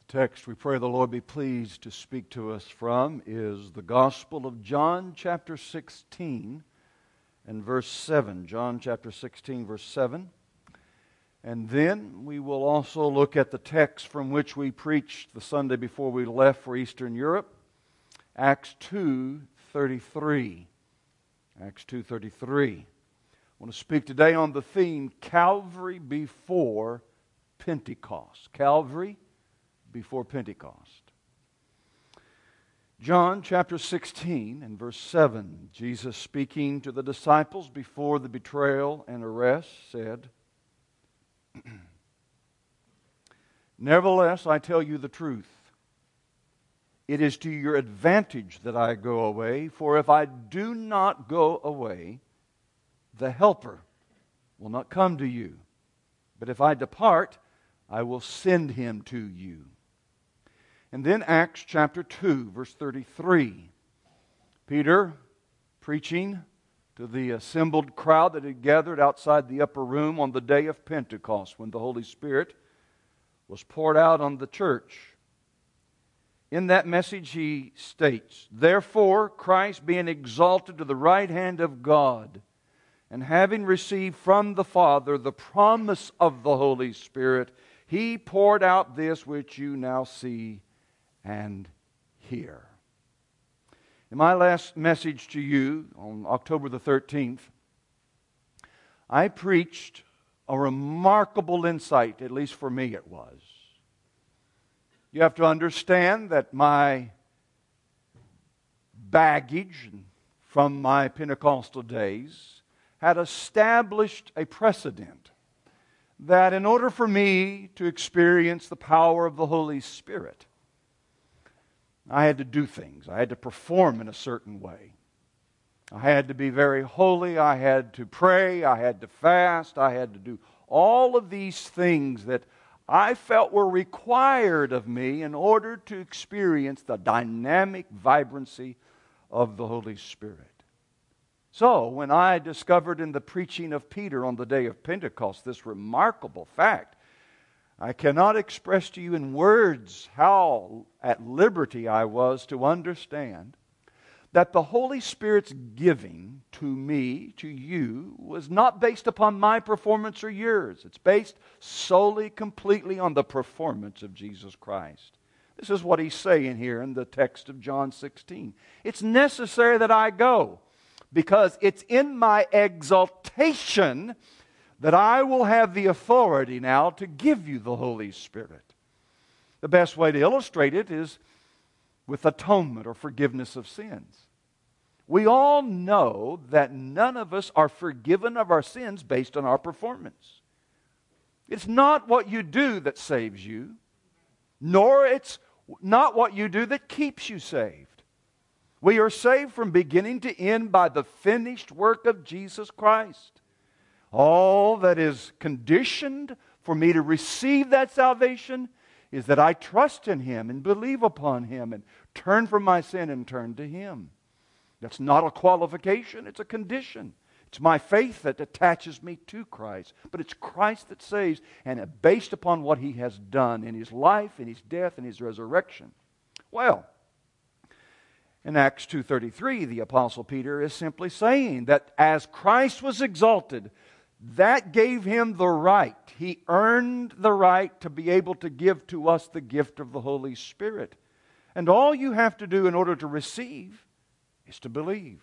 Text we pray the Lord be pleased to speak to us from is the Gospel of John chapter 16 and verse 7. John chapter 16 verse 7. And then we will also look at the text from which we preached the Sunday before we left for Eastern Europe, Acts 2:33. Acts 2:33. I want to speak today on the theme Calvary before Pentecost. Calvary before Pentecost. John chapter 16 and verse 7, Jesus speaking to the disciples before the betrayal and arrest said, "Nevertheless, I tell you the truth. It is to your advantage that I go away, for if I do not go away, the Helper will not come to you. But if I depart, I will send him to you." And then Acts chapter 2, verse 33. Peter preaching to the assembled crowd that had gathered outside the upper room on the day of Pentecost when the Holy Spirit was poured out on the church. In that message he states, "Therefore Christ being exalted to the right hand of God, and having received from the Father the promise of the Holy Spirit, He poured out this which you now see and hear." In my last message to you on October the 13th, I preached a remarkable insight, at least for me it was. You have to understand that my baggage from my Pentecostal days had established a precedent that in order for me to experience the power of the Holy Spirit, I had to do things. I had to perform in a certain way. I had to be very holy. I had to pray. I had to fast. I had to do all of these things that I felt were required of me in order to experience the dynamic vibrancy of the Holy Spirit. So, when I discovered in the preaching of Peter on the day of Pentecost this remarkable fact, I cannot express to you in words how at liberty I was to understand that the Holy Spirit's giving to me, to you, was not based upon my performance or yours. It's based solely, completely on the performance of Jesus Christ. This is what he's saying here in the text of John 16. It's necessary that I go, because it's in my exaltation that I will have the authority now to give you the Holy Spirit. The best way to illustrate it is with atonement or forgiveness of sins. We all know that none of us are forgiven of our sins based on our performance. It's not what you do that saves you, nor it's not what you do that keeps you saved. We are saved from beginning to end by the finished work of Jesus Christ. All that is conditioned for me to receive that salvation is that I trust in Him and believe upon Him and turn from my sin and turn to Him. That's not a qualification, it's a condition. It's my faith that attaches me to Christ. But it's Christ that saves, and based upon what He has done in His life, in His death, and His resurrection. Well, in Acts 2:33, the Apostle Peter is simply saying that as Christ was exalted, that gave Him the right. He earned the right to be able to give to us the gift of the Holy Spirit. And all you have to do in order to receive is to believe.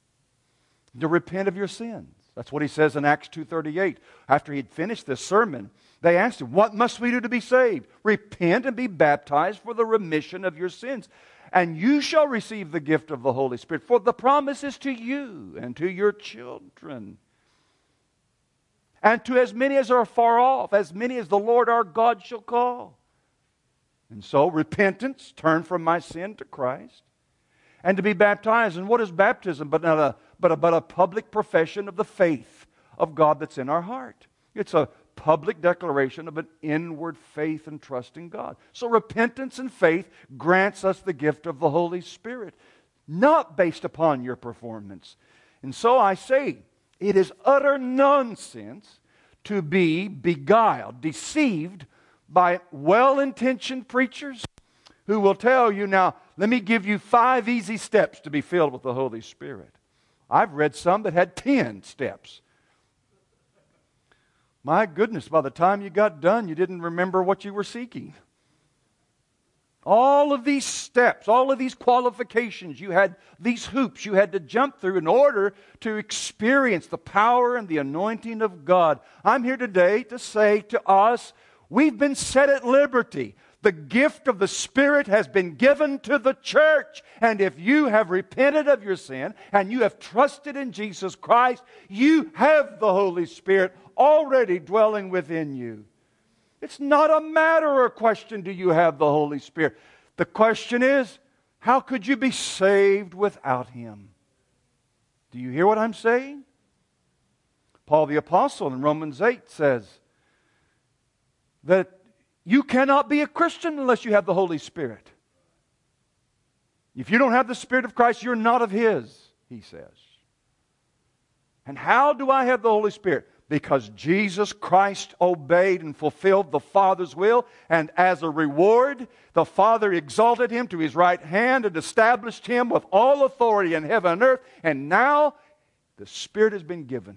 To repent of your sins. That's what he says in Acts 2:38. After he had finished this sermon, they asked him, "What must we do to be saved?" "Repent and be baptized for the remission of your sins, and you shall receive the gift of the Holy Spirit. For the promise is to you and to your children, and to as many as are far off, as many as the Lord our God shall call." And so repentance, turn from my sin to Christ, and to be baptized. And what is baptism but a public profession of the faith of God that's in our heart? It's a public declaration of an inward faith and trust in God. So repentance and faith grants us the gift of the Holy Spirit, not based upon your performance. And so I say, it is utter nonsense to be beguiled, deceived by well-intentioned preachers who will tell you, now, let me give you 5 easy steps to be filled with the Holy Spirit. I've read some that had 10 steps. My goodness, by the time you got done, you didn't remember what you were seeking. All of these steps, all of these qualifications, you had these hoops you had to jump through in order to experience the power and the anointing of God. I'm here today to say to us, we've been set at liberty. The gift of the Spirit has been given to the church. And if you have repented of your sin and you have trusted in Jesus Christ, you have the Holy Spirit already dwelling within you. It's not a matter or a question, do you have the Holy Spirit? The question is, how could you be saved without Him? Do you hear what I'm saying? Paul the Apostle in Romans 8 says that you cannot be a Christian unless you have the Holy Spirit. If you don't have the Spirit of Christ, you're not of His, he says. And how do I have the Holy Spirit? Because Jesus Christ obeyed and fulfilled the Father's will, and as a reward, the Father exalted Him to His right hand and established Him with all authority in heaven and earth, and now the Spirit has been given.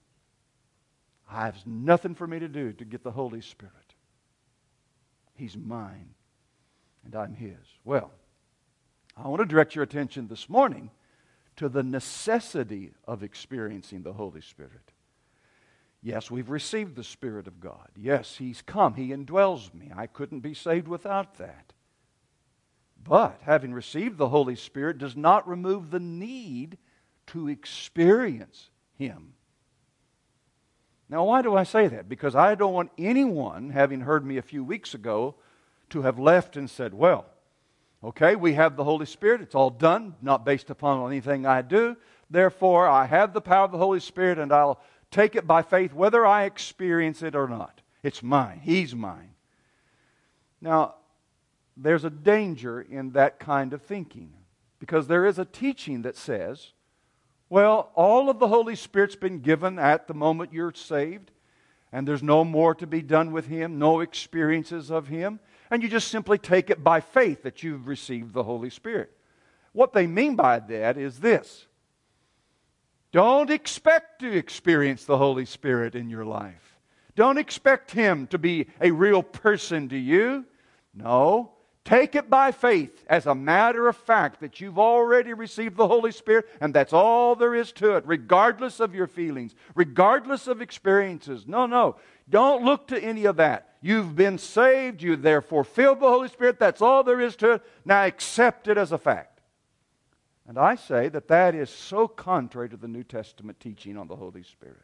I have nothing for me to do to get the Holy Spirit. He's mine, and I'm His. Well, I want to direct your attention this morning to the necessity of experiencing the Holy Spirit. Yes, we've received the Spirit of God. Yes, He's come. He indwells me. I couldn't be saved without that. But having received the Holy Spirit does not remove the need to experience Him. Now, why do I say that? Because I don't want anyone, having heard me a few weeks ago, to have left and said, well, okay, we have the Holy Spirit. It's all done, not based upon anything I do. Therefore, I have the power of the Holy Spirit, and I'll take it by faith whether I experience it or not. It's mine. He's mine. Now, there's a danger in that kind of thinking, because there is a teaching that says, well, all of the Holy Spirit's been given at the moment you're saved, and there's no more to be done with Him, no experiences of Him, and you just simply take it by faith that you've received the Holy Spirit. What they mean by that is this: don't expect to experience the Holy Spirit in your life. Don't expect Him to be a real person to you. No. Take it by faith as a matter of fact that you've already received the Holy Spirit, and that's all there is to it, regardless of your feelings, regardless of experiences. No. Don't look to any of that. You've been saved. You therefore filled the Holy Spirit. That's all there is to it. Now accept it as a fact. And I say that that is so contrary to the New Testament teaching on the Holy Spirit.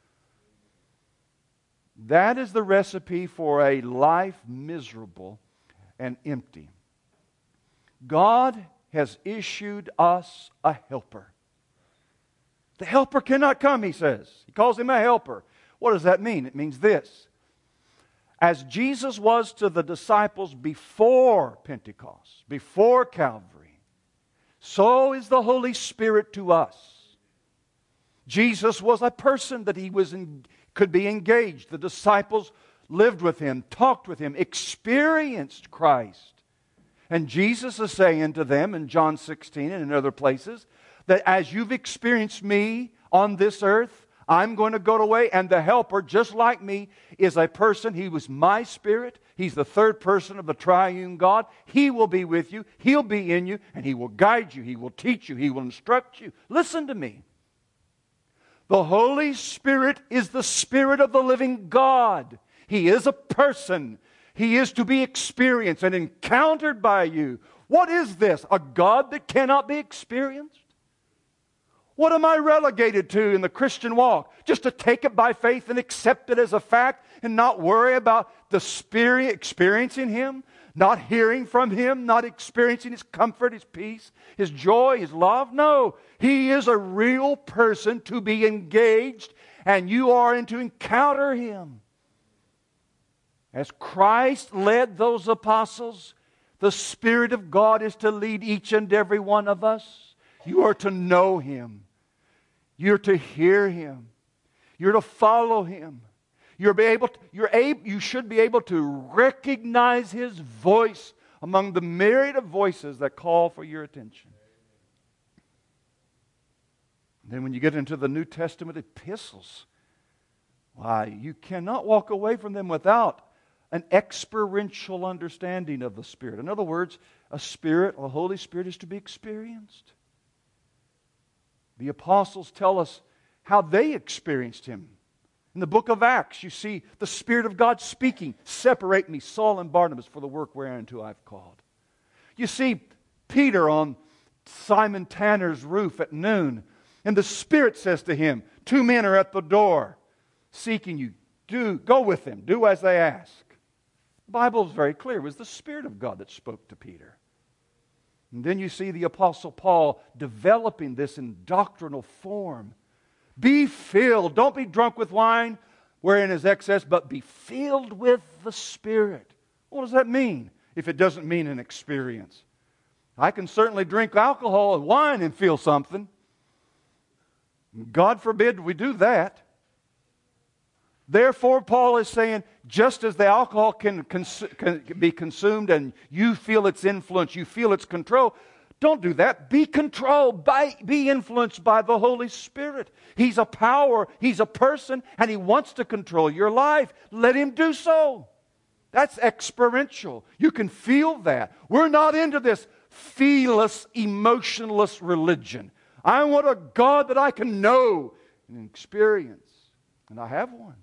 That is the recipe for a life miserable and empty. God has issued us a helper. The helper cannot come, He says. He calls Him a helper. What does that mean? It means this: as Jesus was to the disciples before Pentecost, before Calvary, so is the Holy Spirit to us. Jesus was a person that could be engaged. The disciples lived with Him, talked with Him, experienced Christ. And Jesus is saying to them in John 16 and in other places that as you've experienced me on this earth, I'm going to go away, and the helper, just like me, is a person. He was my Spirit. He's the third person of the triune God. He will be with you. He'll be in you, and He will guide you. He will teach you. He will instruct you. Listen to me. The Holy Spirit is the Spirit of the living God. He is a person. He is to be experienced and encountered by you. What is this? A God that cannot be experienced? What am I relegated to in the Christian walk? Just to take it by faith and accept it as a fact and not worry about the Spirit experiencing Him, not hearing from Him, not experiencing His comfort, His peace, His joy, His love? No. He is a real person to be engaged, and you are to encounter Him. As Christ led those apostles, the Spirit of God is to lead each and every one of us. You are to know Him. You're to hear Him. You're to follow Him. You should be able to recognize His voice among the myriad of voices that call for your attention. Then when you get into the New Testament epistles, why, you cannot walk away from them without an experiential understanding of the Spirit. In other words, a Holy Spirit is to be experienced. The apostles tell us how they experienced Him. In the book of Acts, you see the Spirit of God speaking, "Separate me, Saul and Barnabas, for the work whereunto I've called." You see Peter on Simon Tanner's roof at noon, and the Spirit says to him, "Two men are at the door seeking you. Go with them. Do as they ask." The Bible is very clear. It was the Spirit of God that spoke to Peter. And then you see the Apostle Paul developing this in doctrinal form. Be filled. Don't be drunk with wine, wherein is excess, but be filled with the Spirit. What does that mean if it doesn't mean an experience? I can certainly drink alcohol and wine and feel something. God forbid we do that. Therefore, Paul is saying, just as the alcohol can be consumed and you feel its influence, you feel its control, don't do that. Be controlled, be influenced by the Holy Spirit. He's a power, He's a person, and He wants to control your life. Let Him do so. That's experiential. You can feel that. We're not into this feelless, emotionless religion. I want a God that I can know and experience. And I have one.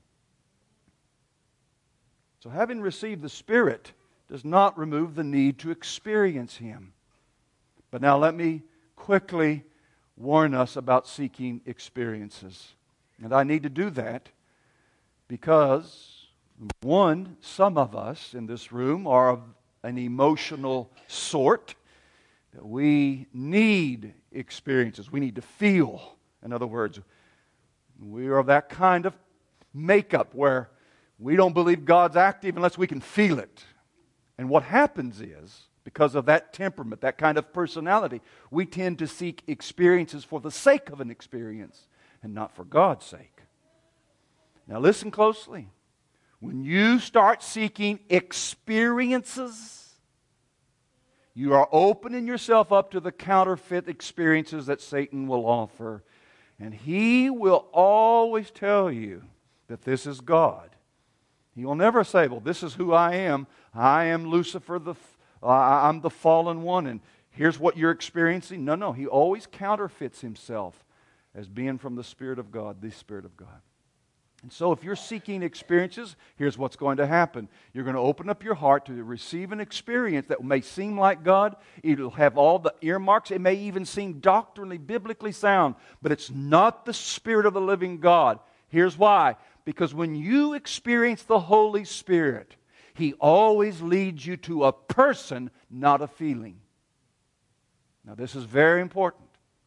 So having received the Spirit does not remove the need to experience Him. But now let me quickly warn us about seeking experiences. And I need to do that because, one, some of us in this room are of an emotional sort that we need experiences. We need to feel. In other words, we are of that kind of makeup where we don't believe God's active unless we can feel it. And what happens is, because of that temperament, that kind of personality, we tend to seek experiences for the sake of an experience and not for God's sake. Now listen closely. When you start seeking experiences, you are opening yourself up to the counterfeit experiences that Satan will offer. And he will always tell you that this is God. He will never say, well, this is who I am. I am Lucifer, I'm the fallen one, and here's what you're experiencing. No. He always counterfeits himself as being from the Spirit of God, the Spirit of God. And so if you're seeking experiences, here's what's going to happen. You're going to open up your heart to receive an experience that may seem like God. It'll have all the earmarks. It may even seem doctrinally, biblically sound, but it's not the Spirit of the living God. Here's why. Because when you experience the Holy Spirit, He always leads you to a person, not a feeling. Now this is very important.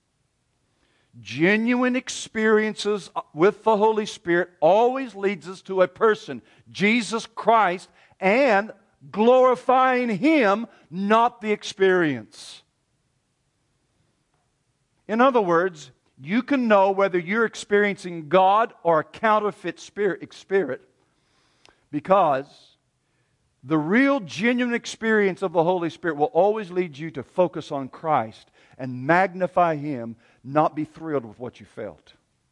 Genuine experiences with the Holy Spirit always leads us to a person, Jesus Christ, and glorifying Him, not the experience. In other words, you can know whether you're experiencing God or a counterfeit spirit because the real, genuine experience of the Holy Spirit will always lead you to focus on Christ and magnify Him, not be thrilled with what you felt.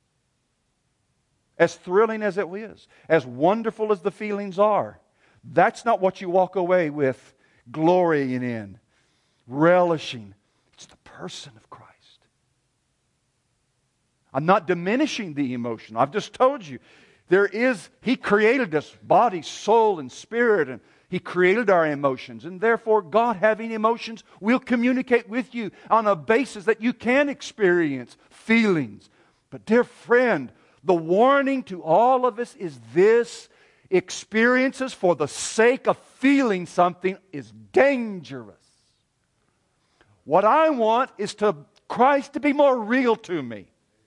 As thrilling as it is, as wonderful as the feelings are, that's not what you walk away with, glorying in, relishing. It's the person of Christ. I'm not diminishing the emotion. I've just told you, He created us, body, soul, and spirit, and He created our emotions. And therefore, God having emotions will communicate with you on a basis that you can experience feelings. But dear friend, the warning to all of us is this: experiences for the sake of feeling something is dangerous. What I want is Christ to be more real to me.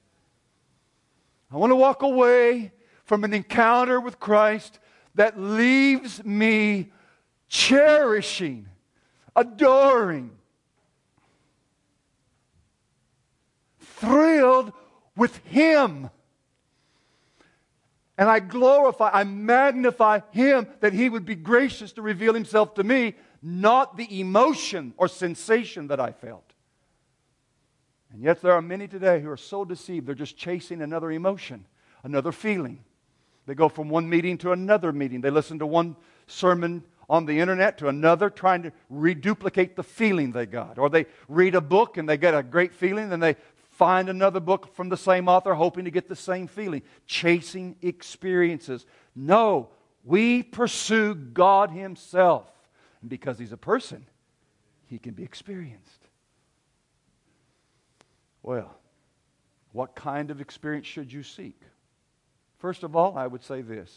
I want to walk away from an encounter with Christ that leaves me cherishing, adoring, thrilled with Him. And I glorify, I magnify Him that He would be gracious to reveal Himself to me, not the emotion or sensation that I felt. And yet there are many today who are so deceived, they're just chasing another emotion, another feeling. They go from one meeting to another meeting. They listen to one sermon on the internet to another, trying to reduplicate the feeling they got. Or they read a book and they get a great feeling, then they find another book from the same author hoping to get the same feeling. Chasing experiences. No, we pursue God Himself. And because He's a person, He can be experienced. Well, what kind of experience should you seek? First of all, I would say this.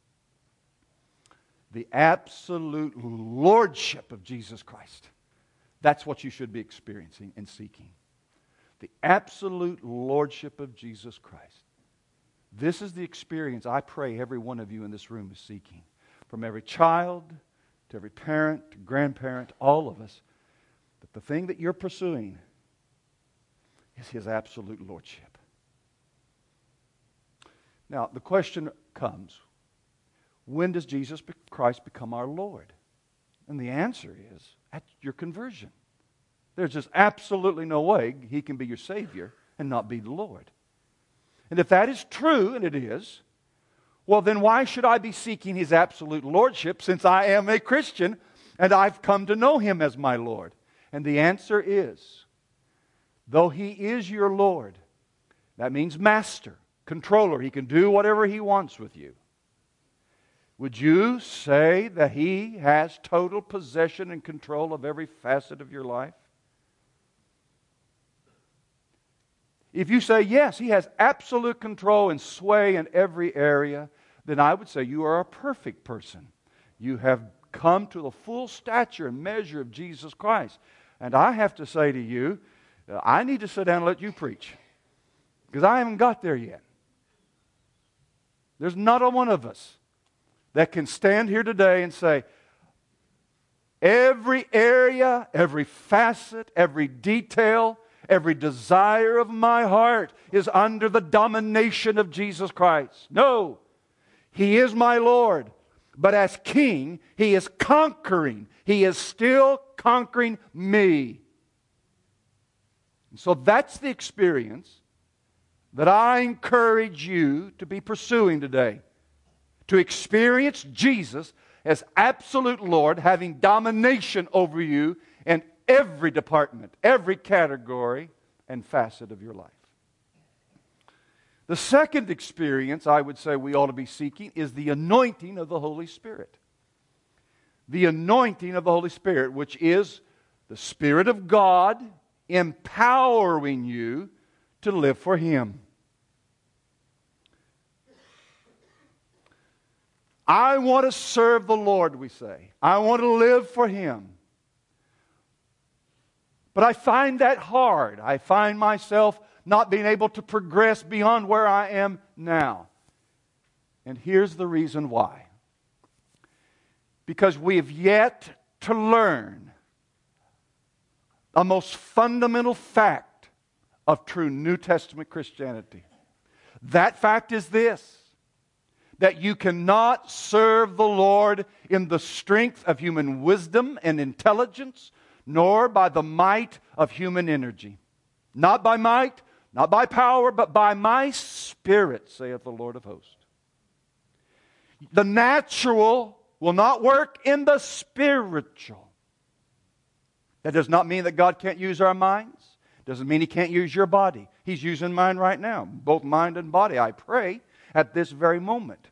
The absolute lordship of Jesus Christ. That's what you should be experiencing and seeking. The absolute lordship of Jesus Christ. This is the experience I pray every one of you in this room is seeking. From every child to every parent to grandparent, all of us. That the thing that you're pursuing is His absolute lordship. Now, the question comes, when does Jesus Christ become our Lord? And the answer is at your conversion. There's just absolutely no way He can be your Savior and not be the Lord. And if that is true, and it is, well then why should I be seeking His absolute lordship since I am a Christian and I've come to know Him as my Lord? And the answer is, though He is your Lord, that means master, controller. He can do whatever He wants with you. Would you say that He has total possession and control of every facet of your life? If you say, yes, He has absolute control and sway in every area, then I would say you are a perfect person. You have come to the full stature and measure of Jesus Christ. And I have to say to you, I need to sit down and let you preach. Because I haven't got there yet. There's not a one of us that can stand here today and say, every area, every facet, every detail, every desire of my heart is under the domination of Jesus Christ. No, He is my Lord. But as King, He is conquering. He is still conquering me. So that's the experience that I encourage you to be pursuing today. To experience Jesus as absolute Lord, having domination over you in every department, every category and facet of your life. The second experience I would say we ought to be seeking is the anointing of the Holy Spirit. The anointing of the Holy Spirit, which is the Spirit of God empowering you to live for Him. I want to serve the Lord, we say. I want to live for Him. But I find that hard. I find myself not being able to progress beyond where I am now. And here's the reason why. Because we have yet to learn the most fundamental fact of true New Testament Christianity. That fact is this: that you cannot serve the Lord in the strength of human wisdom and intelligence, nor by the might of human energy. Not by might, not by power, but by my Spirit, saith the Lord of hosts. The natural will not work in the spiritual. That does not mean that God can't use our minds. Doesn't mean He can't use your body. He's using mine right now, both mind and body, I pray, at this very moment.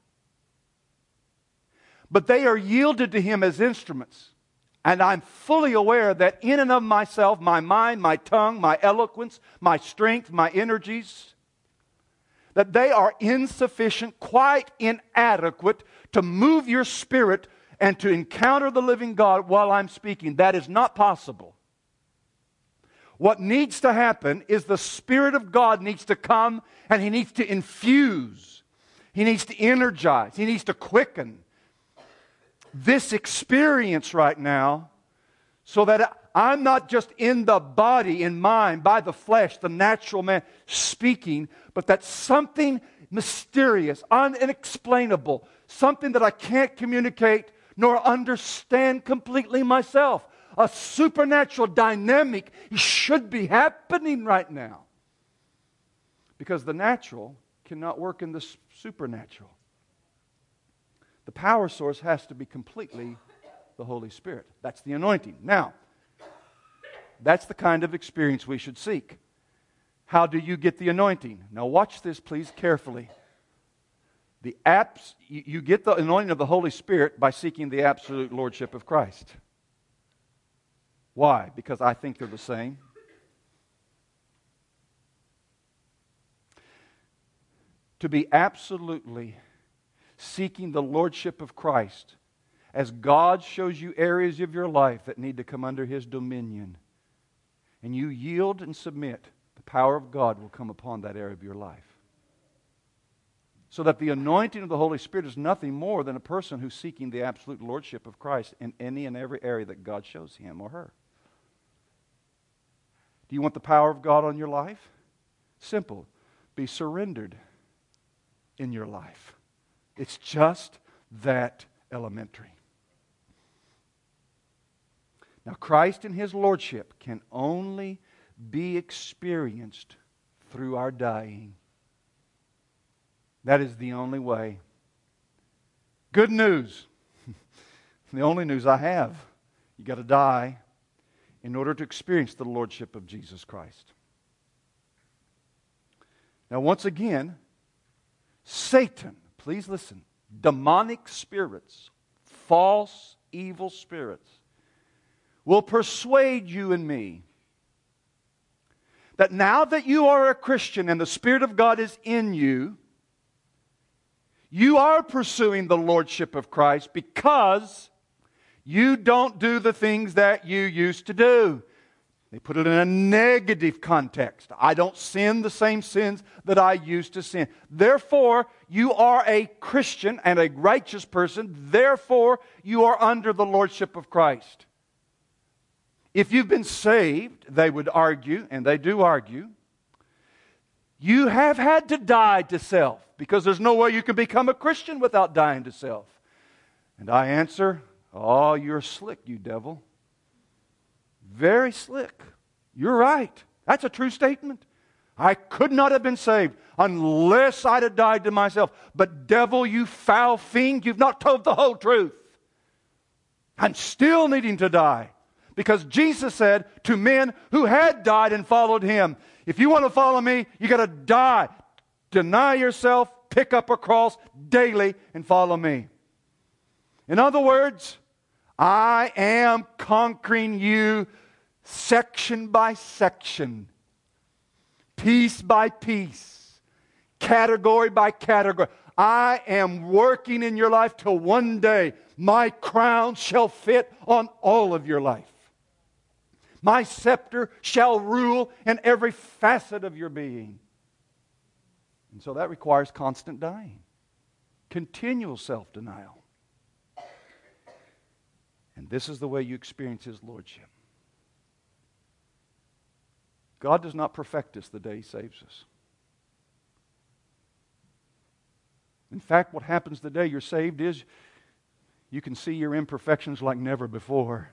But they are yielded to Him as instruments. And I'm fully aware that in and of myself, my mind, my tongue, my eloquence, my strength, my energies, that they are insufficient, quite inadequate to move your spirit and to encounter the living God while I'm speaking. That is not possible. What needs to happen is the Spirit of God needs to come and He needs to infuse. He needs to energize. He needs to quicken this experience right now So that I'm not just in the body, in mind, by the flesh, the natural man speaking, but that something mysterious, unexplainable, something that I can't communicate nor understand completely myself. A supernatural dynamic should be happening right now. Because the natural cannot work in the supernatural. The power source has to be completely the Holy Spirit. That's the anointing. Now, that's the kind of experience we should seek. How do you get the anointing? Now watch this, please, carefully. You get the anointing of the Holy Spirit by seeking the absolute lordship of Christ. Why? Because I think they're the same. To be absolutely seeking the lordship of Christ, as God shows you areas of your life that need to come under His dominion, and you yield and submit, the power of God will come upon that area of your life. So that the anointing of the Holy Spirit is nothing more than a person who's seeking the absolute lordship of Christ in any and every area that God shows him or her. Do you want the power of God on your life? Simple. Be surrendered in your life. It's just that elementary. Now, Christ and His lordship can only be experienced through our dying. That is the only way. Good news. The only news I have. You got to die in order to experience the lordship of Jesus Christ. Now, once again, Satan, please listen, demonic spirits, false, evil spirits, will persuade you and me that now that you are a Christian and the Spirit of God is in you, you are pursuing the lordship of Christ because you don't do the things that you used to do. They put it in a negative context. I don't sin the same sins that I used to sin. Therefore, you are a Christian and a righteous person. Therefore, you are under the lordship of Christ. If you've been saved, they would argue, and they do argue, you have had to die to self, because there's no way you can become a Christian without dying to self. And I answer, oh, you're slick, you devil. Very slick. You're right. That's a true statement. I could not have been saved unless I'd have died to myself. But devil, you foul fiend, you've not told the whole truth. I'm still needing to die. Because Jesus said to men who had died and followed Him, if you want to follow me, you got to die. Deny yourself, pick up a cross daily, and follow me. In other words, I am conquering you section by section, piece by piece, category by category. I am working in your life till one day my crown shall fit on all of your life. My scepter shall rule in every facet of your being. And so that requires constant dying, continual self-denial. And this is the way you experience His lordship. God does not perfect us the day He saves us. In fact, what happens the day you're saved is you can see your imperfections like never before.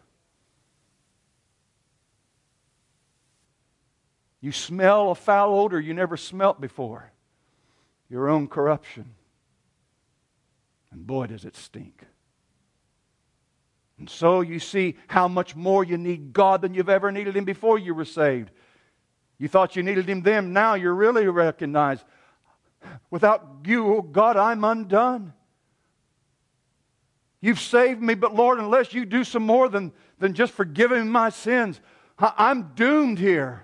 You smell a foul odor you never smelt before. Your own corruption. And boy, does it stink. And so you see how much more you need God than you've ever needed Him before you were saved. You thought you needed Him then. Now you really recognize, without you, oh God, I'm undone. You've saved me, but Lord, unless you do some more than just forgiving my sins, I'm doomed here.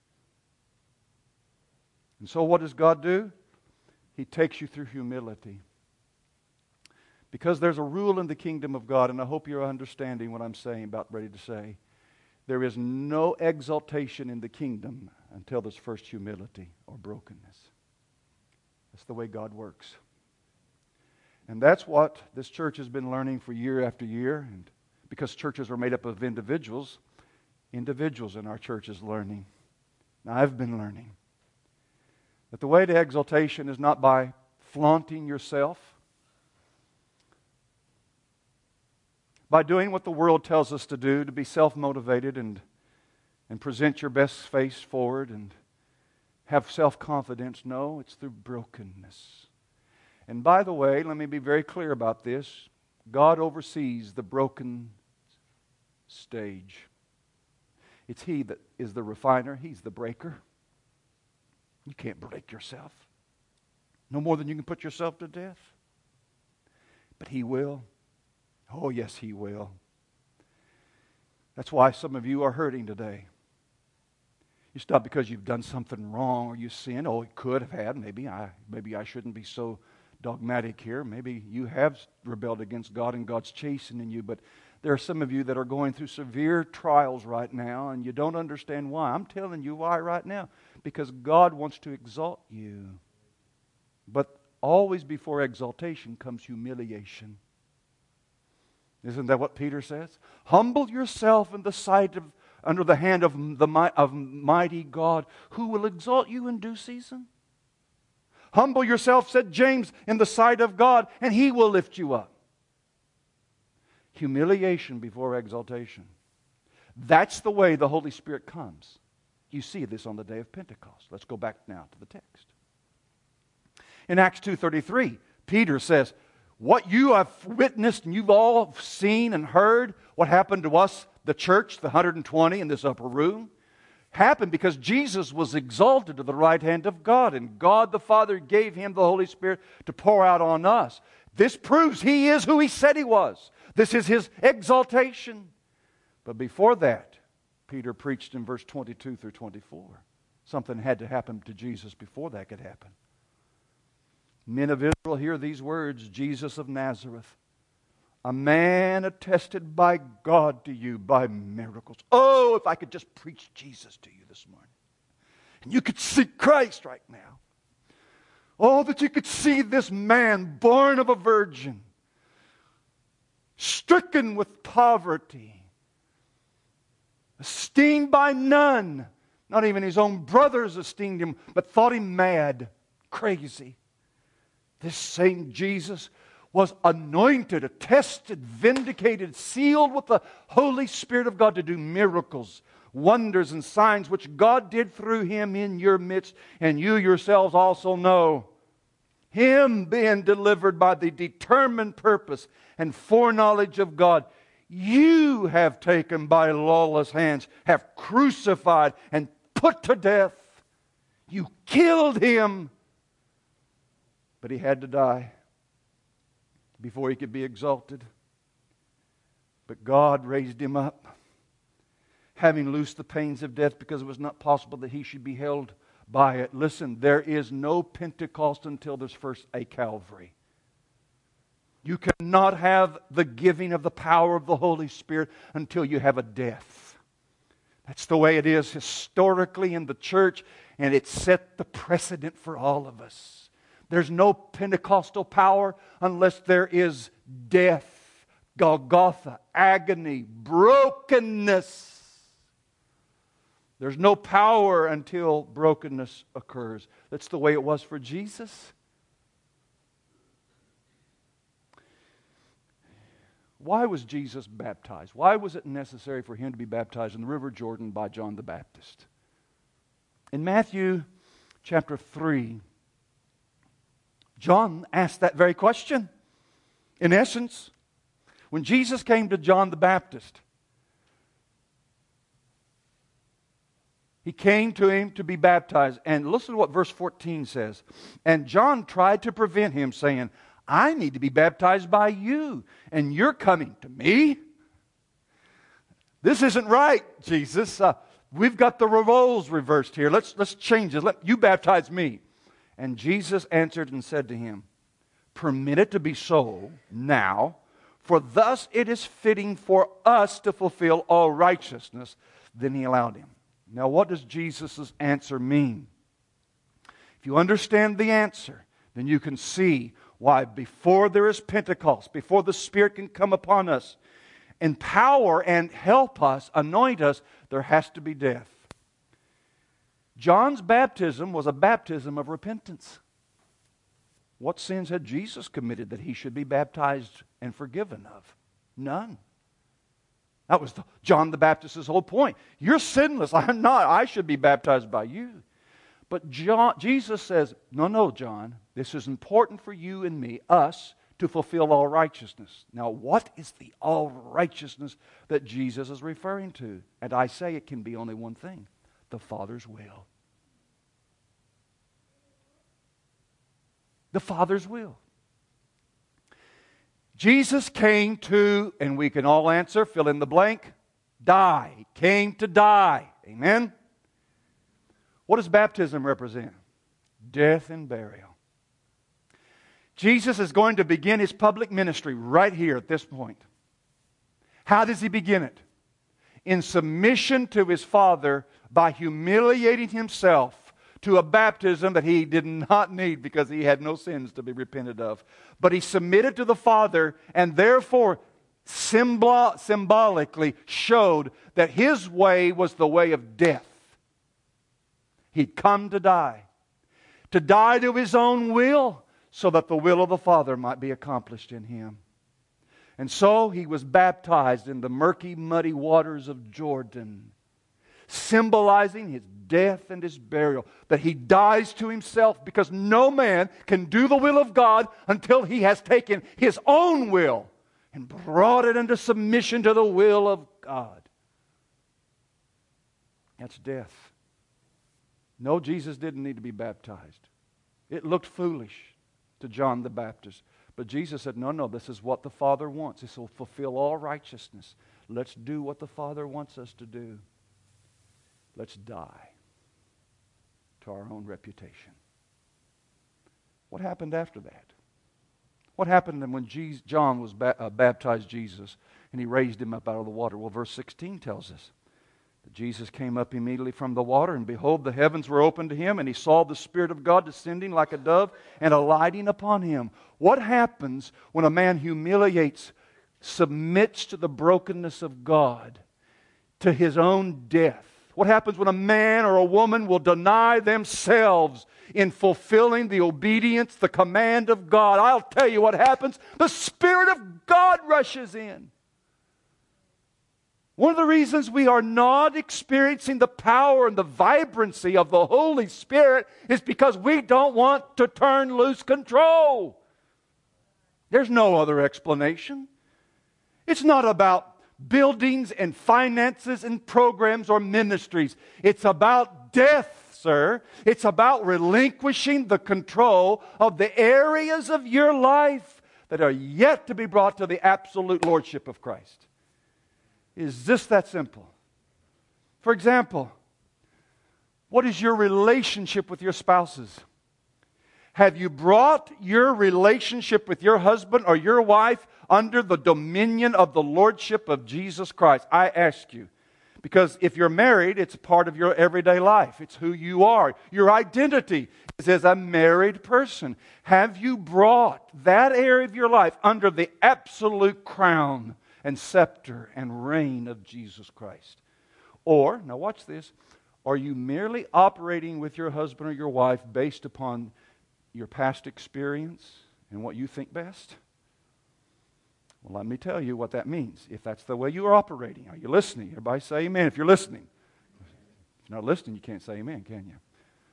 And so what does God do? He takes you through humility. Because there's a rule in the kingdom of God, and I hope you're understanding what I'm saying, about ready to say. There is no exaltation in the kingdom until there's first humility or brokenness. That's the way God works. And that's what this church has been learning for year after year. And because churches are made up of individuals. Individuals in our church is learning. Now, I've been learning that the way to exaltation is not by flaunting yourself, by doing what the world tells us to do, to be self-motivated and present your best face forward and have self-confidence. No, it's through brokenness. And by the way, let me be very clear about this. God oversees the broken stage. It's He that is the refiner. He's the breaker. You can't break yourself. No more than you can put yourself to death. But He will. Oh, yes, He will. That's why some of you are hurting today. It's not because you've done something wrong or you sinned. Oh, it could have had. Maybe I shouldn't be so dogmatic here. Maybe you have rebelled against God and God's chastening you. But there are some of you that are going through severe trials right now and you don't understand why. I'm telling you why right now. Because God wants to exalt you. But always before exaltation comes humiliation. Isn't that what Peter says? Humble yourself in the sight of, under the hand of mighty God, who will exalt you in due season. Humble yourself, said James, in the sight of God, and He will lift you up. Humiliation before exaltation. That's the way the Holy Spirit comes. You see this on the day of Pentecost. Let's go back now to the text. In Acts 2:33, Peter says, what you have witnessed and you've all seen and heard, what happened to us, the church, the 120 in this upper room, happened because Jesus was exalted to the right hand of God, and God the Father gave Him the Holy Spirit to pour out on us. This proves He is who He said He was. This is His exaltation. But before that, Peter preached in verse 22 through 24. Something had to happen to Jesus before that could happen. Men of Israel, hear these words, Jesus of Nazareth, a man attested by God to you by miracles. Oh, if I could just preach Jesus to you this morning. And you could see Christ right now. Oh, that you could see this man born of a virgin, stricken with poverty, esteemed by none. Not even his own brothers esteemed him, but thought him mad, crazy. This same Jesus was anointed, attested, vindicated, sealed with the Holy Spirit of God to do miracles, wonders, and signs which God did through Him in your midst, and you yourselves also know. Him being delivered by the determined purpose and foreknowledge of God, you have taken by lawless hands, have crucified and put to death. You killed Him. But He had to die before He could be exalted. But God raised Him up, having loosed the pains of death, because it was not possible that He should be held by it. Listen, there is no Pentecost until there's first a Calvary. You cannot have the giving of the power of the Holy Spirit until you have a death. That's the way it is historically in the church, and it set the precedent for all of us. There's no Pentecostal power unless there is death, Golgotha, agony, brokenness. There's no power until brokenness occurs. That's the way it was for Jesus. Why was Jesus baptized? Why was it necessary for Him to be baptized in the River Jordan by John the Baptist? In Matthew chapter 3, John asked that very question. In essence, when Jesus came to John the Baptist, He came to him to be baptized. And listen to what verse 14 says. And John tried to prevent him, saying, I need to be baptized by you, and you're coming to me? This isn't right, Jesus. We've got the roles reversed here. Let's change it. You baptize me. And Jesus answered and said to him, permit it to be so now, for thus it is fitting for us to fulfill all righteousness. Then He allowed him. Now, what does Jesus' answer mean? If you understand the answer, then you can see why before there is Pentecost, before the Spirit can come upon us empower and help us, anoint us, there has to be death. John's baptism was a baptism of repentance. What sins had Jesus committed that he should be baptized and forgiven of? None. That was John the Baptist's whole point. You're sinless. I'm not. I should be baptized by you. But Jesus says, no, John, this is important for you and me, us, to fulfill all righteousness. Now, what is the all righteousness that Jesus is referring to? And I say it can be only one thing: the Father's will. The Father's will. Jesus came to, and we can all answer, fill in the blank, die. He came to die. Amen? What does baptism represent? Death and burial. Jesus is going to begin His public ministry right here at this point. How does He begin it? In submission to His Father by humiliating Himself to a baptism that He did not need because He had no sins to be repented of. But He submitted to the Father and therefore symbolically showed that His way was the way of death. He'd come to die to His own will, so that the will of the Father might be accomplished in Him. And so He was baptized in the murky, muddy waters of Jordan, symbolizing His death and His burial, that He dies to Himself, because no man can do the will of God until he has taken his own will and brought it into submission to the will of God. That's death. No, Jesus didn't need to be baptized. It looked foolish to John the Baptist. But Jesus said, no, this is what the Father wants. This will fulfill all righteousness. Let's do what the Father wants us to do. Let's die to our own reputation. What happened after that? What happened when John was baptized Jesus and he raised him up out of the water? Well, verse 16 tells us that Jesus came up immediately from the water, and behold, the heavens were opened to him, and he saw the Spirit of God descending like a dove and alighting upon him. What happens when a man humiliates, submits to the brokenness of God, to his own death? What happens when a man or a woman will deny themselves in fulfilling the obedience, the command of God? I'll tell you what happens. The Spirit of God rushes in. One of the reasons we are not experiencing the power and the vibrancy of the Holy Spirit is because we don't want to turn loose control. There's no other explanation. It's not about buildings and finances and programs or ministries. It's about death, sir. It's about relinquishing the control of the areas of your life that are yet to be brought to the absolute lordship of Christ. Is this that simple? For example, what is your relationship with your spouses? Have you brought your relationship with your husband or your wife under the dominion of the lordship of Jesus Christ? I ask you. Because if you're married, it's part of your everyday life. It's who you are. Your identity is as a married person. Have you brought that area of your life under the absolute crown and scepter and reign of Jesus Christ? Or, now watch this, are you merely operating with your husband or your wife based upon your past experience and what you think best? Well, let me tell you what that means. If that's the way you are operating, are you listening? Everybody say amen if you're listening. If you're not listening, you can't say amen, can you?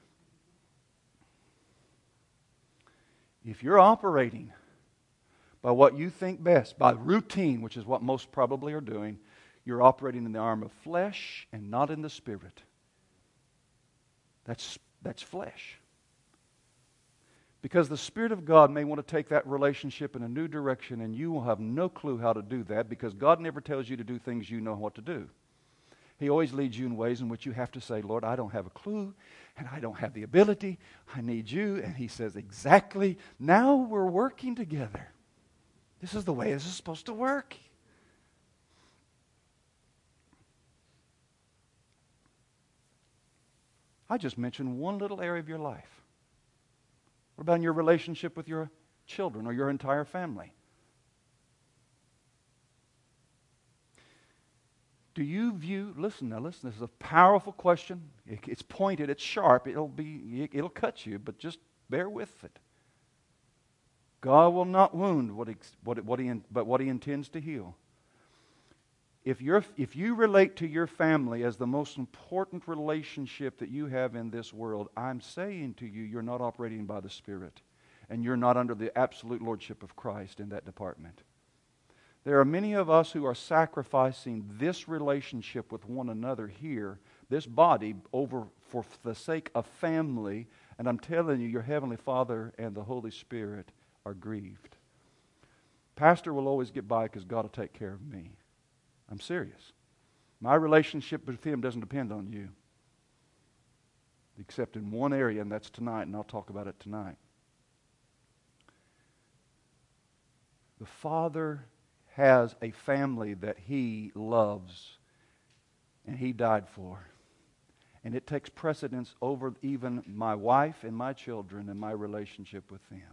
If you're operating by what you think best, by routine, which is what most probably are doing, you're operating in the arm of flesh and not in the Spirit. That's flesh. Because the Spirit of God may want to take that relationship in a new direction, and you will have no clue how to do that, because God never tells you to do things you know what to do. He always leads you in ways in which you have to say, Lord, I don't have a clue, and I don't have the ability. I need you. And He says, exactly, now we're working together. This is the way this is supposed to work. I just mentioned one little area of your life. What about in your relationship with your children or your entire family? Do you view, listen, this is a powerful question. It's pointed, it's sharp, it'll cut you, but just bear with it. God will not wound what He intends to heal. If you relate to your family as the most important relationship that you have in this world, I'm saying to you, you're not operating by the Spirit, and you're not under the absolute lordship of Christ in that department. There are many of us who are sacrificing this relationship with one another here, this body, over for the sake of family, and I'm telling you, your Heavenly Father and the Holy Spirit are grieved. Pastor will always get by because God will take care of me. I'm serious. My relationship with Him doesn't depend on you, except in one area, and that's tonight, and I'll talk about it tonight. The Father has a family that He loves and He died for. And it takes precedence over even my wife and my children and my relationship with them.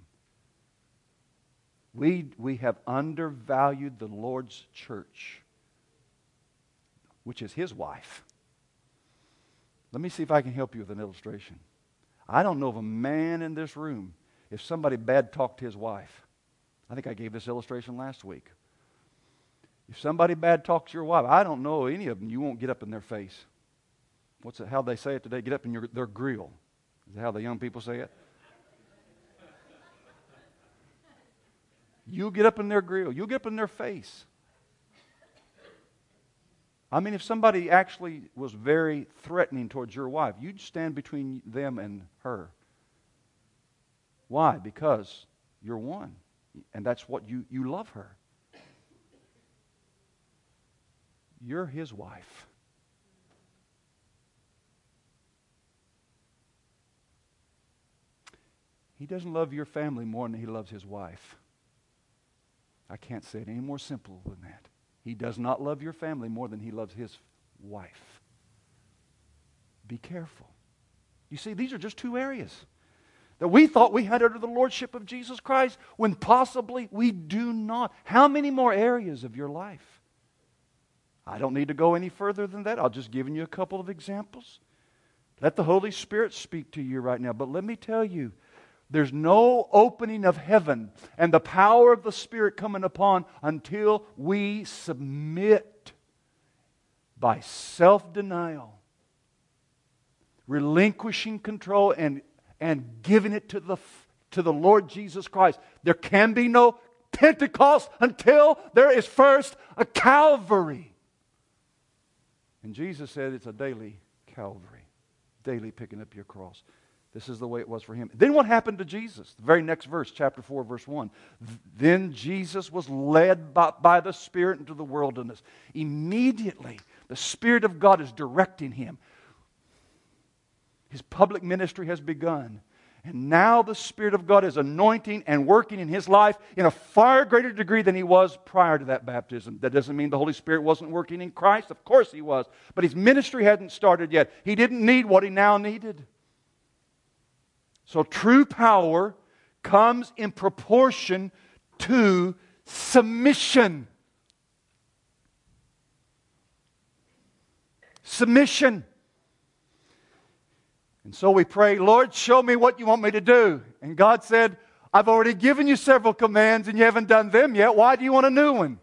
We have undervalued the Lord's church, which is His wife. Let me see if I can help you with an illustration. I don't know of a man in this room, if somebody bad talked his wife. I think I gave this illustration last week. If somebody bad talks your wife, I don't know any of them, you won't get up in their face. What's it, how they say it today? Get up in their grill. Is that how the young people say it? You'll get up in their grill. You'll get up in their face. I mean, if somebody actually was very threatening towards your wife, you'd stand between them and her. Why? Because you're one. And that's what you love her. You're His wife. He doesn't love your family more than He loves His wife. I can't say it any more simple than that. He does not love your family more than He loves His wife. Be careful. You see, these are just two areas that we thought we had under the lordship of Jesus Christ when possibly we do not. How many more areas of your life? I don't need to go any further than that. I'll just give you a couple of examples. Let the Holy Spirit speak to you right now. But let me tell you, there's no opening of heaven and the power of the Spirit coming upon until we submit by self-denial, relinquishing control and giving it to the Lord Jesus Christ. There can be no Pentecost until there is first a Calvary. And Jesus said it's a daily Calvary, daily picking up your cross. This is the way it was for Him. Then what happened to Jesus? The very next verse, chapter 4, verse 1. Then Jesus was led by the Spirit into the wilderness. Immediately, the Spirit of God is directing Him. His public ministry has begun. And now the Spirit of God is anointing and working in His life in a far greater degree than He was prior to that baptism. That doesn't mean the Holy Spirit wasn't working in Christ. Of course He was. But His ministry hadn't started yet. He didn't need what He now needed. So true power comes in proportion to submission. Submission. And so we pray, Lord, show me what you want me to do. And God said, I've already given you several commands and you haven't done them yet. Why do you want a new one?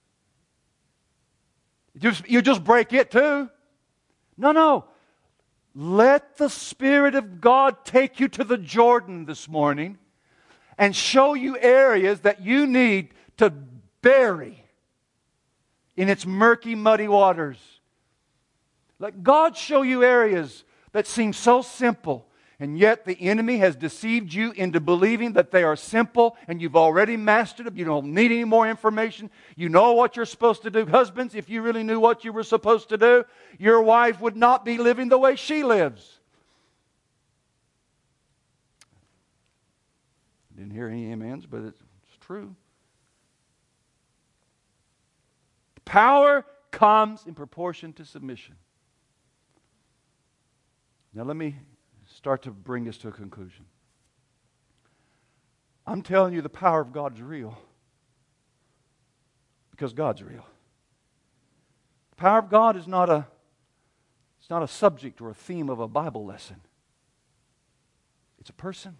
You just break it too. No. Let the Spirit of God take you to the Jordan this morning and show you areas that you need to bury in its murky, muddy waters. Let God show you areas that seem so simple, and yet the enemy has deceived you into believing that they are simple and you've already mastered them. You don't need any more information. You know what you're supposed to do. Husbands, if you really knew what you were supposed to do, your wife would not be living the way she lives. Didn't hear any amens, but it's true. Power comes in proportion to submission. Now let me start to bring this to a conclusion. I'm telling you the power of God is real because God's real. The power of God is not a subject or a theme of a Bible lesson. It's a person.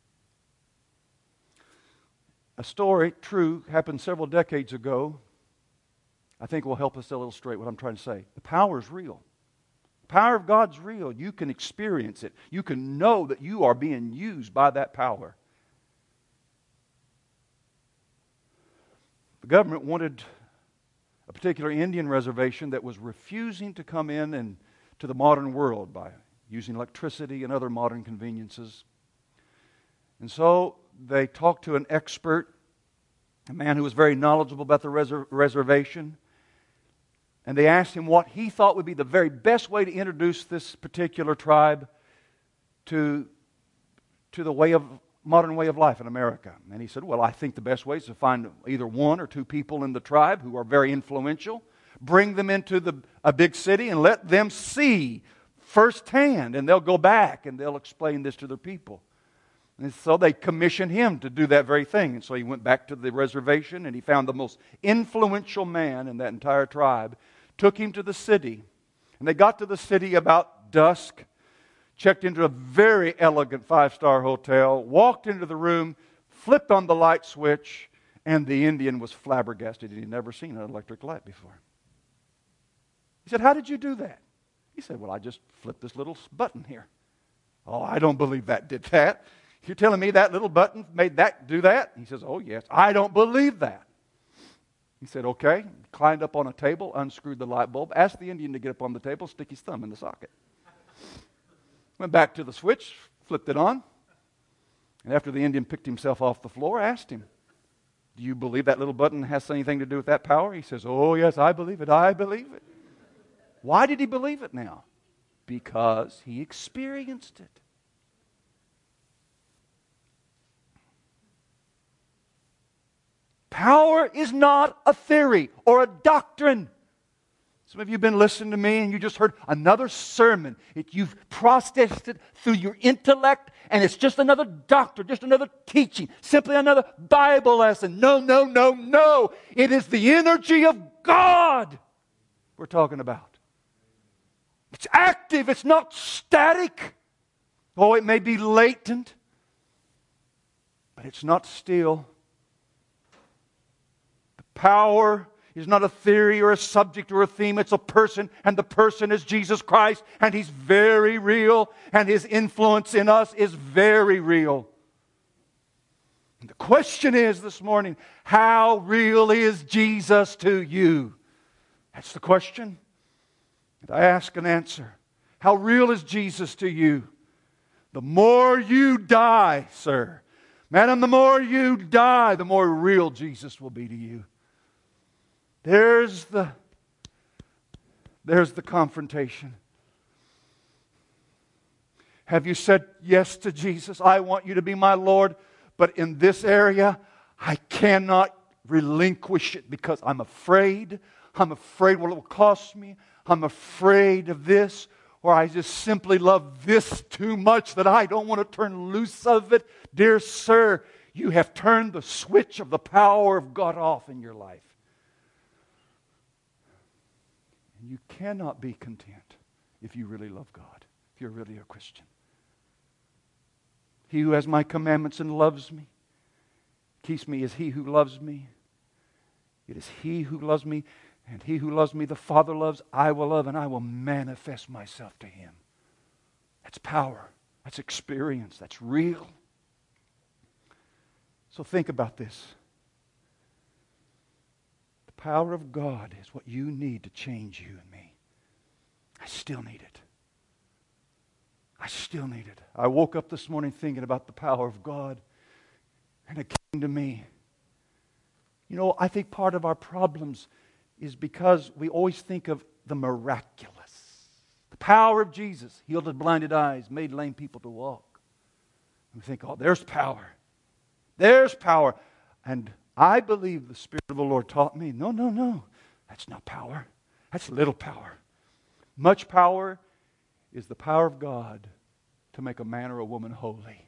A story, true, happened several decades ago. I think will help us illustrate what I'm trying to say. The power is real. The power of God's real. You can experience it. You can know that you are being used by that power. The government wanted a particular Indian reservation that was refusing to come in and to the modern world by using electricity and other modern conveniences. And so they talked to an expert, a man who was very knowledgeable about the reservation, and they asked him what he thought would be the very best way to introduce this particular tribe to the modern way of life in America. And he said, well, I think the best way is to find either one or two people in the tribe who are very influential, bring them into a big city and let them see firsthand, and they'll go back and they'll explain this to their people. And so they commissioned him to do that very thing. And so he went back to the reservation and he found the most influential man in that entire tribe, took him to the city. And they got to the city about dusk, checked into a very elegant 5-star hotel, walked into the room, flipped on the light switch, and the Indian was flabbergasted. He'd never seen an electric light before. He said, how did you do that? He said, well, I just flipped this little button here. Oh, I don't believe that did that. You're telling me that little button made that do that? He says, oh, yes. I don't believe that. He said, okay. Climbed up on a table, unscrewed the light bulb, asked the Indian to get up on the table, stick his thumb in the socket. Went back to the switch, flipped it on. And after the Indian picked himself off the floor, asked him, do you believe that little button has anything to do with that power? He says, oh, yes, I believe it. I believe it. Why did he believe it now? Because he experienced it. Power is not a theory or a doctrine. Some of you have been listening to me and you just heard another sermon. You've processed it through your intellect and it's just another doctrine, just another teaching, simply another Bible lesson. No, no, no, no. It is the energy of God we're talking about. It's active. It's not static. Oh, it may be latent, but it's not still. Power is not a theory or a subject or a theme. It's a person, and the person is Jesus Christ, and He's very real, and His influence in us is very real. And the question is this morning, how real is Jesus to you? That's the question. And I ask and answer. How real is Jesus to you? The more you die, sir, madam, the more you die, the more real Jesus will be to you. There's the confrontation. Have you said yes to Jesus? I want you to be my Lord, but in this area, I cannot relinquish it because I'm afraid. I'm afraid what it will cost me. I'm afraid of this, or I just simply love this too much that I don't want to turn loose of it. Dear sir, you have turned the switch of the power of God off in your life. And you cannot be content if you really love God, if you're really a Christian. He who has my commandments and loves me, keeps me, is he who loves me. It is he who loves me, and he who loves me, the Father loves, I will love, and I will manifest myself to him. That's power. That's experience. That's real. So think about this. The power of God is what you need to change you and me. I still need it. I still need it. I woke up this morning thinking about the power of God, and it came to me. You know, I think part of our problems is because we always think of the miraculous. The power of Jesus healed his blinded eyes, made lame people to walk. And we think, oh, there's power. There's power. And I believe the Spirit of the Lord taught me, no. That's not power. That's little power. Much power is the power of God to make a man or a woman holy.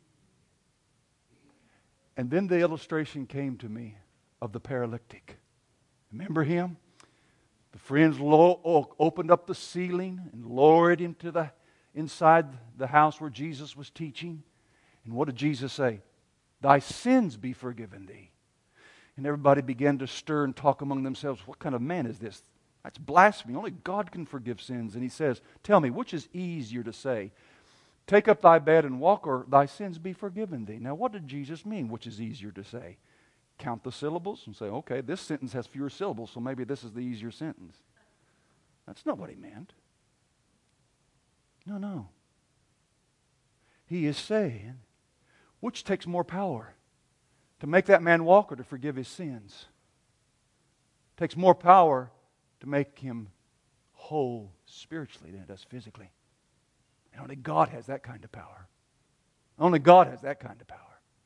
And then the illustration came to me of the paralytic. Remember him? The friends opened up the ceiling and lowered into the inside the house where Jesus was teaching. And what did Jesus say? Thy sins be forgiven thee. And everybody began to stir and talk among themselves. What kind of man is this? That's blasphemy. Only God can forgive sins. And he says, tell me, which is easier to say? Take up thy bed and walk, or thy sins be forgiven thee. Now, what did Jesus mean, which is easier to say? Count the syllables and say, okay, this sentence has fewer syllables, so maybe this is the easier sentence. That's not what he meant. No. He is saying, which takes more power? To make that man walk or to forgive his sins? It takes more power to make him whole spiritually than it does physically. And only God has that kind of power. Only God has that kind of power.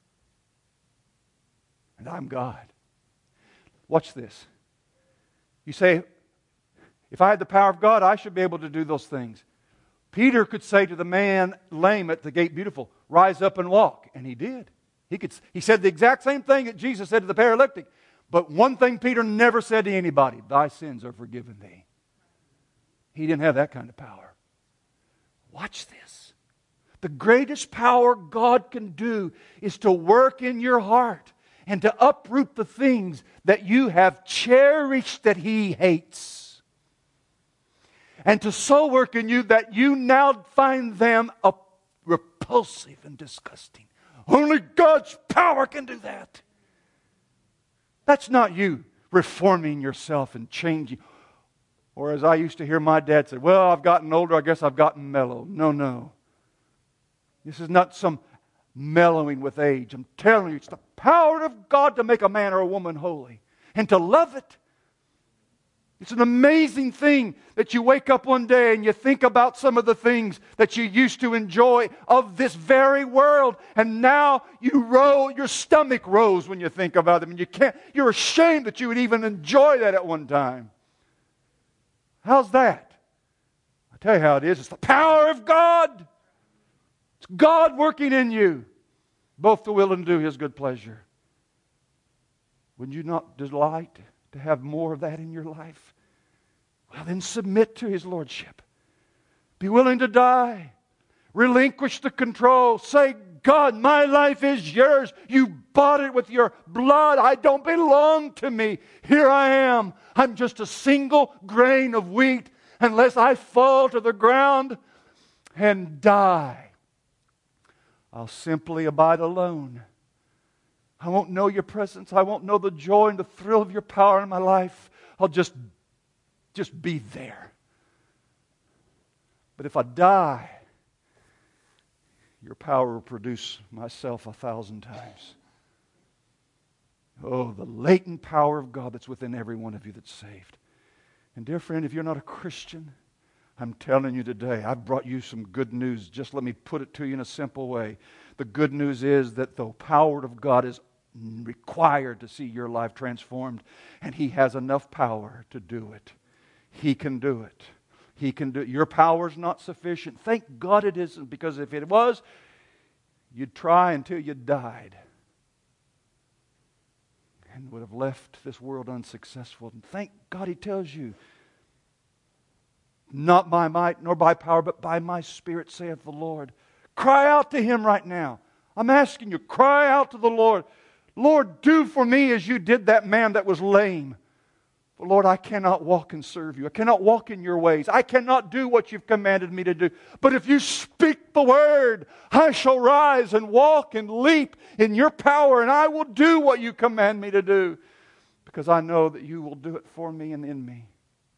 And I'm God. Watch this. You say, if I had the power of God, I should be able to do those things. Peter could say to the man lame at the gate beautiful, rise up and walk. And he did. He said the exact same thing that Jesus said to the paralytic. But one thing Peter never said to anybody, thy sins are forgiven thee. He didn't have that kind of power. Watch this. The greatest power God can do is to work in your heart and to uproot the things that you have cherished that He hates. And to so work in you that you now find them repulsive and disgusting. Only God's power can do that. That's not you reforming yourself and changing. Or as I used to hear my dad say, well, I've gotten older, I guess I've gotten mellow. No. This is not some mellowing with age. I'm telling you, it's the power of God to make a man or a woman holy. And to love it. It's an amazing thing that you wake up one day and you think about some of the things that you used to enjoy of this very world, and now your stomach rose when you think about them, and you're ashamed that you would even enjoy that at one time. How's that? I'll tell you how it is. It's the power of God. It's God working in you, both to will and do His good pleasure. Would you not delight to have more of that in your life? Well, then submit to His Lordship. Be willing to die. Relinquish the control. Say, God, my life is yours. You bought it with your blood. I don't belong to me. Here I am. I'm just a single grain of wheat unless I fall to the ground and die. I'll simply abide alone. I won't know your presence. I won't know the joy and the thrill of your power in my life. I'll just be there. But if I die, your power will produce myself 1,000 times. Oh, the latent power of God that's within every one of you that's saved. And dear friend, if you're not a Christian, I'm telling you today, I've brought you some good news. Just let me put it to you in a simple way. The good news is that the power of God is required to see your life transformed, and He has enough power to do it. He can do it. He can do it. Your power is not sufficient. Thank God it isn't, because if it was, you'd try until you died and would have left this world unsuccessful. And thank God He tells you, not by might nor by power, but by my Spirit, saith the Lord. Cry out to Him right now. I'm asking you, cry out to the Lord. Lord, do for me as you did that man that was lame. But Lord, I cannot walk and serve you. I cannot walk in your ways. I cannot do what you've commanded me to do. But if you speak the word, I shall rise and walk and leap in your power, and I will do what you command me to do, because I know that you will do it for me and in me.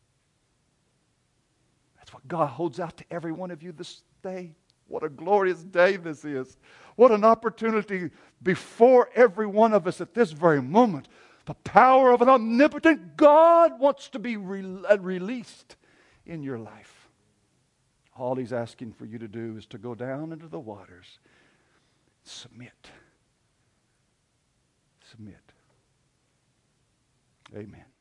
That's what God holds out to every one of you this day. What a glorious day this is. What an opportunity before every one of us at this very moment. The power of an omnipotent God wants to be released in your life. All He's asking for you to do is to go down into the waters. Submit. Submit. Amen.